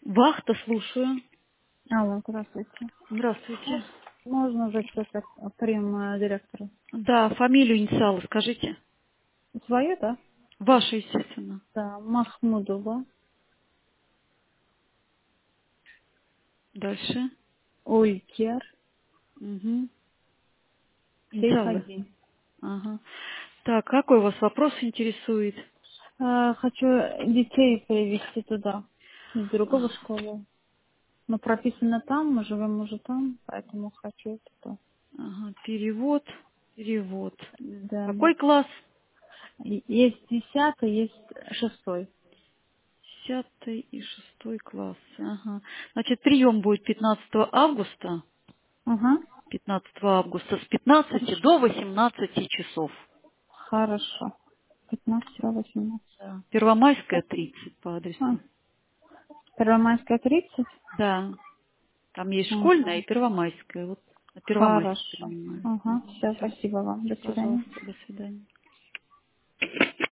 Вахта, слушаю. Алло, здравствуйте. Здравствуйте. Можно записать прием директора? Да, фамилию, инициалы скажите. Свою, да? Ваша, естественно. Да, Махмудова, Дальше. Улькер, Угу. Инициалы. Сейфаддин. Ага. Так, какой вас вопрос интересует? Хочу детей привезти туда, из другого школы. Но прописано там, мы живем уже там, поэтому хочу туда. Ага, перевод. Перевод. Да, да. Какой класс? Есть 10-й, есть 6-й. 10 и 6 класс. Ага. Значит, прием будет 15 августа. Ага, 15 августа с 15 хорошо. до 18 часов. Хорошо. 15-18. Да. Первомайская, 30 по адресу. Первомайская 30? Да. Там есть школьная Угу. и первомайская. Вот на первомайской Хорошо. принимаю. Ага, все, Все. спасибо вам. До свидания. Пожалуйста, до свидания.